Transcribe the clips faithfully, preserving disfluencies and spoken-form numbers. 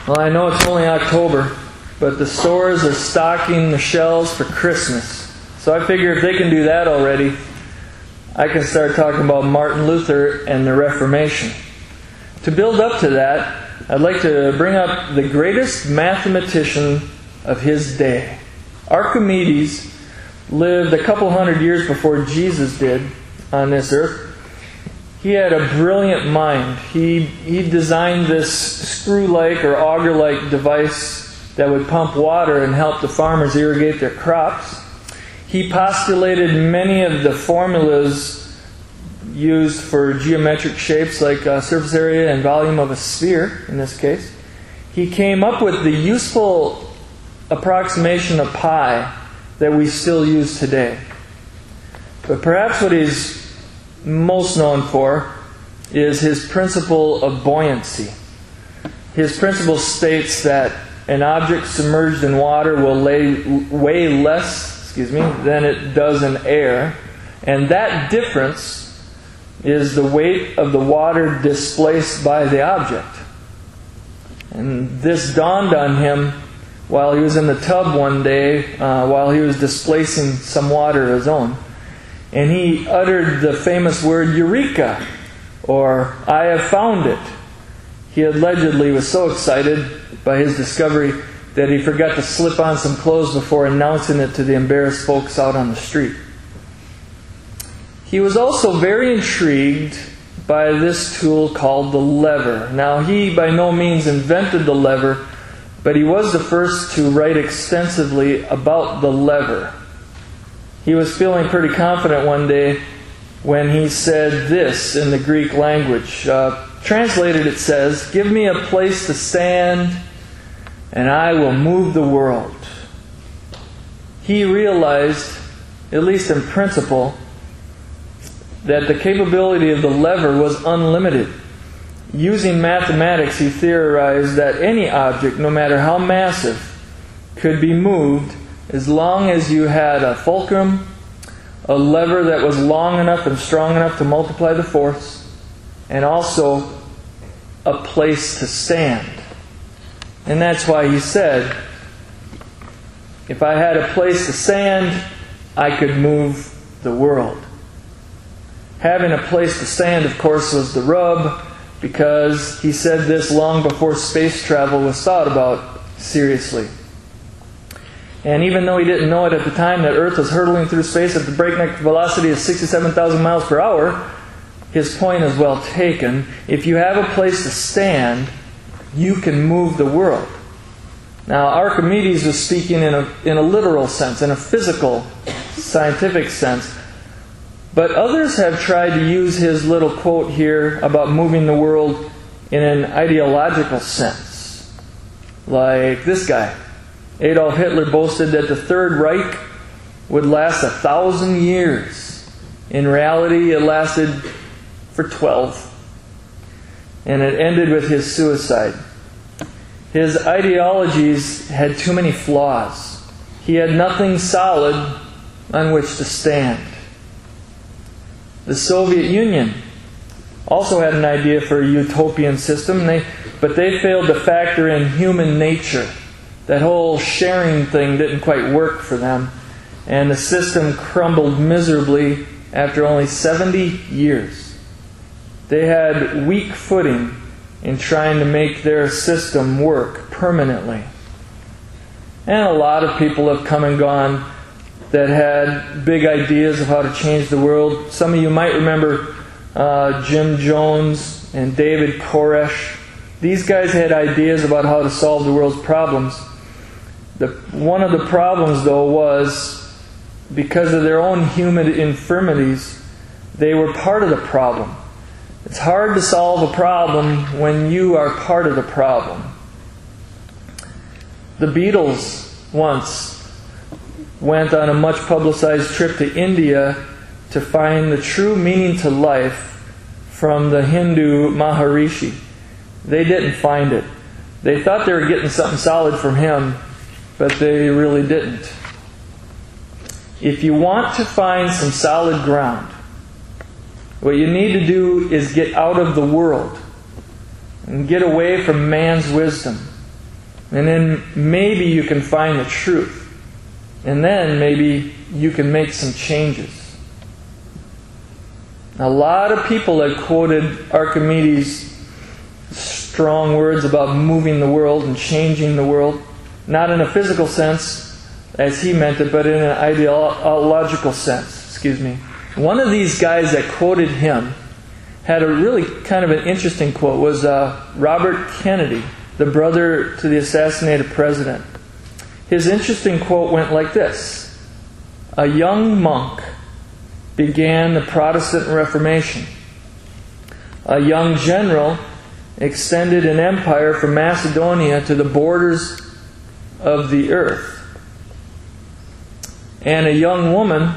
Well, I know it's only October, but the stores are stocking the shelves for Christmas. So I figure if they can do that already, I can start talking about Martin Luther and the Reformation. To build up to that, I'd like to bring up the greatest mathematician of his day. Archimedes lived a couple hundred years before Jesus did on this earth. He had a brilliant mind. He, he designed this screw-like or auger-like device that would pump water and help the farmers irrigate their crops. He postulated many of the formulas used for geometric shapes like uh, surface area and volume of a sphere, in this case. He came up with the useful approximation of pi that we still use today. But perhaps what he's most known for is his principle of buoyancy. His principle states that an object submerged in water will lay, weigh less, excuse me, than it does in air, and that difference is the weight of the water displaced by the object. And this dawned on him while he was in the tub one day, uh, while he was displacing some water of his own. And he uttered the famous word Eureka, or I have found it. He allegedly was so excited by his discovery that he forgot to slip on some clothes before announcing it to the embarrassed folks out on the street. He was also very intrigued by this tool called the lever. Now, he by no means invented the lever, but he was the first to write extensively about the lever. He was feeling pretty confident one day when he said this in the Greek language. Uh, translated, it says, "Give me a place to stand, and I will move the world." He realized, at least in principle, that the capability of the lever was unlimited. Using mathematics, he theorized that any object, no matter how massive, could be moved as long as you had a fulcrum, a lever that was long enough and strong enough to multiply the force, and also a place to stand. And that's why he said, if I had a place to stand, I could move the world. Having a place to stand, of course, was the rub, because he said this long before space travel was thought about seriously. And even though he didn't know it at the time that Earth was hurtling through space at the breakneck velocity of sixty-seven thousand miles per hour, his point is well taken. If you have a place to stand, you can move the world. Now, Archimedes was speaking in a, in a literal sense, in a physical, scientific sense. But others have tried to use his little quote here about moving the world in an ideological sense. Like this guy. Adolf Hitler boasted that the Third Reich would last a thousand years. In reality, it lasted for twelve. And it ended with his suicide. His ideologies had too many flaws. He had nothing solid on which to stand. The Soviet Union also had an idea for a utopian system, they, but they failed to factor in human nature. That whole sharing thing didn't quite work for them, and the system crumbled miserably after only seventy years. They had weak footing in trying to make their system work permanently. And a lot of people have come and gone that had big ideas of how to change the world. Some of you might remember uh, Jim Jones and David Koresh. These guys had ideas about how to solve the world's problems. The, one of the problems, though, was because of their own human infirmities, they were part of the problem. It's hard to solve a problem when you are part of the problem. The Beatles once went on a much publicized trip to India to find the true meaning to life from the Hindu Maharishi. They didn't find it. They thought they were getting something solid from him, but they really didn't. If you want to find some solid ground, what you need to do is get out of the world and get away from man's wisdom And then maybe you can find the truth. And then maybe you can make some changes. A lot of people have quoted Archimedes' strong words about moving the world and changing the world. Not in a physical sense, as he meant it, but in an ideological sense. Excuse me. One of these guys that quoted him had a really kind of an interesting quote. Was uh, Robert Kennedy, the brother to the assassinated president. His interesting quote went like this: "A young monk began the Protestant Reformation. A young general extended an empire from Macedonia to the borders of the earth. And a young woman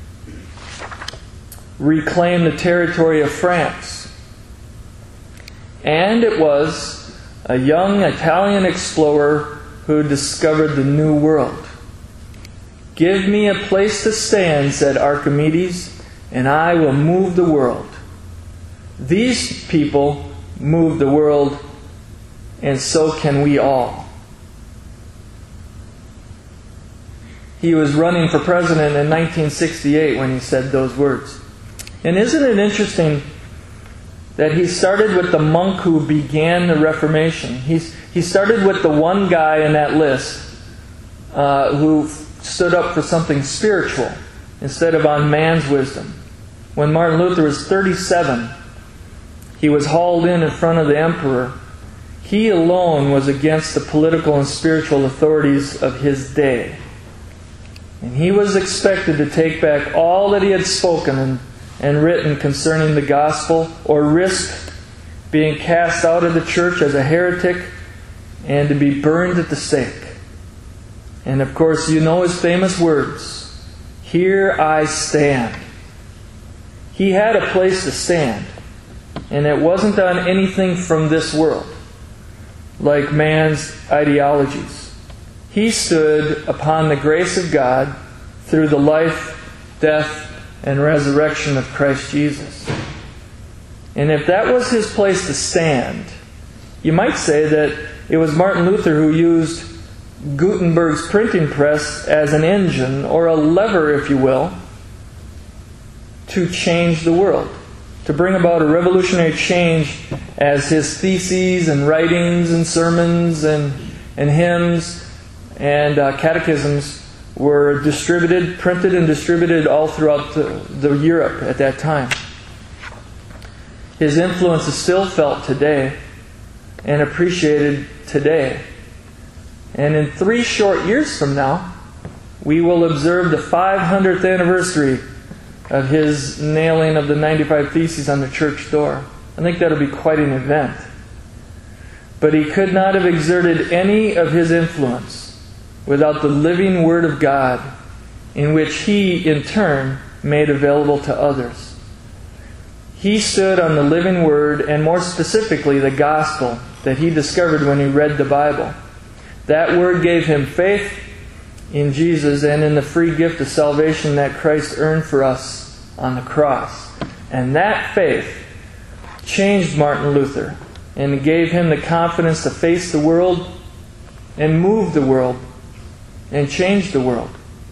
reclaimed the territory of France. And it was a young Italian explorer who discovered the New World. Give me a place to stand, said Archimedes, and I will move the world. These people moved the world, and so can we all." He was running for president in nineteen sixty-eight when he said those words. And isn't it interesting that he started with the monk who began the Reformation? He's, he started with the one guy in that list uh, who stood up for something spiritual instead of on man's wisdom. When Martin Luther was thirty-seven, he was hauled in in front of the emperor. He alone was against the political and spiritual authorities of his day. And he was expected to take back all that he had spoken and, and written concerning the gospel, or risk being cast out of the church as a heretic and to be burned at the stake. And of course, you know his famous words, "Here I stand." He had a place to stand, and it wasn't on anything from this world, like man's ideologies. He stood upon the grace of God through the life, death, and resurrection of Christ Jesus. And if that was his place to stand, you might say that it was Martin Luther who used Gutenberg's printing press as an engine, or a lever, if you will, to change the world, to bring about a revolutionary change, as his theses and writings and sermons and, and hymns and uh, catechisms were distributed, printed and distributed all throughout the, the Europe at that time. His influence is still felt today and appreciated today. And in three short years from now, we will observe the five hundredth anniversary of his nailing of the ninety-five Theses on the church door. I think that'll be quite an event. But he could not have exerted any of his influence without the living Word of God, in which he, in turn, made available to others. He stood on the living Word, and more specifically, the gospel that he discovered when he read the Bible. That Word gave him faith in Jesus and in the free gift of salvation that Christ earned for us on the cross. And that faith changed Martin Luther and gave him the confidence to face the world and move the world and change the world.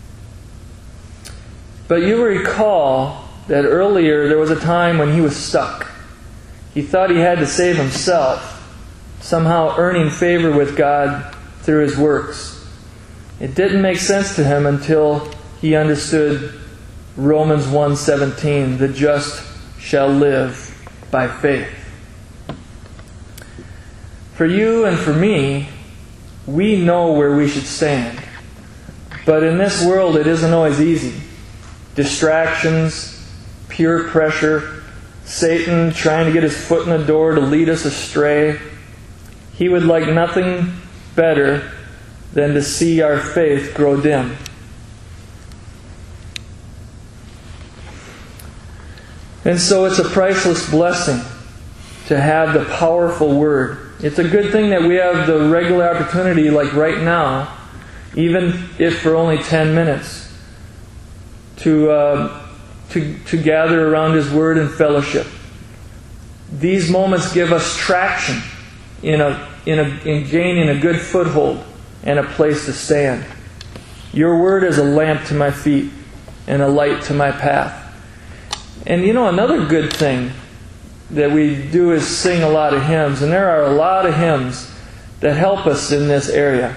But you recall that earlier there was a time when he was stuck. He thought he had to save himself, somehow earning favor with God through his works. It didn't make sense to him until he understood Romans one seventeen, "The just shall live by faith." For you and for me, we know where we should stand. But in this world, it isn't always easy. Distractions, peer pressure, Satan trying to get his foot in the door to lead us astray. He would like nothing better than to see our faith grow dim. And so it's a priceless blessing to have the powerful Word. It's a good thing that we have the regular opportunity, like right now, even if for only ten minutes, to, uh, to, to gather around His Word in fellowship. These moments give us traction in a in a in gaining a good foothold and a place to stand. Your word is a lamp to my feet and a light to my path. And you know, another good thing that we do is sing a lot of hymns, and there are a lot of hymns that help us in this area.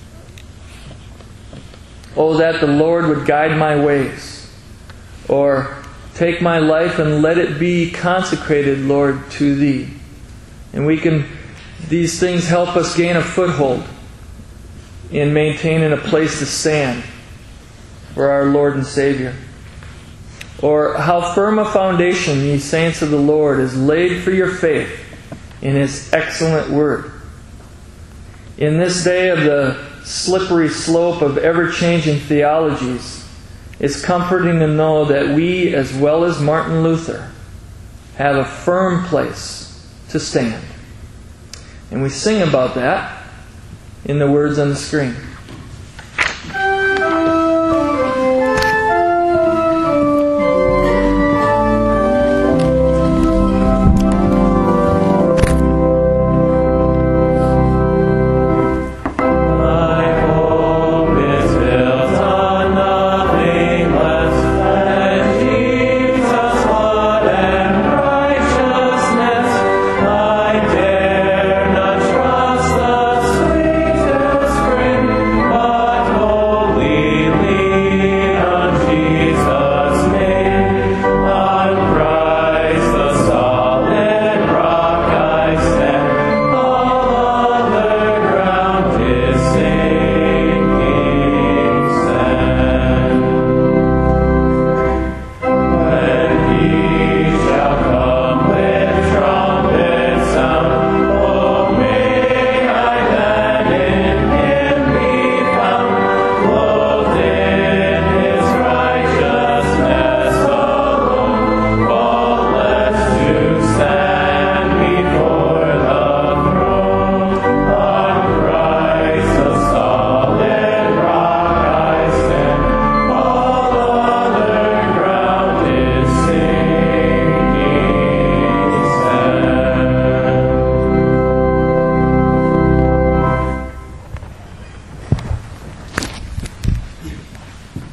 Oh, that the Lord would guide my ways. Or, take my life and let it be consecrated, Lord, to Thee. And we can, these things help us gain a foothold in maintaining a place to stand for our Lord and Savior. Or, how firm a foundation, ye saints of the Lord, is laid for your faith in His excellent Word. In this day of the slippery slope of ever-changing theologies, it's comforting to know that we, as well as Martin Luther, have a firm place to stand. And we sing about that in the words on the screen.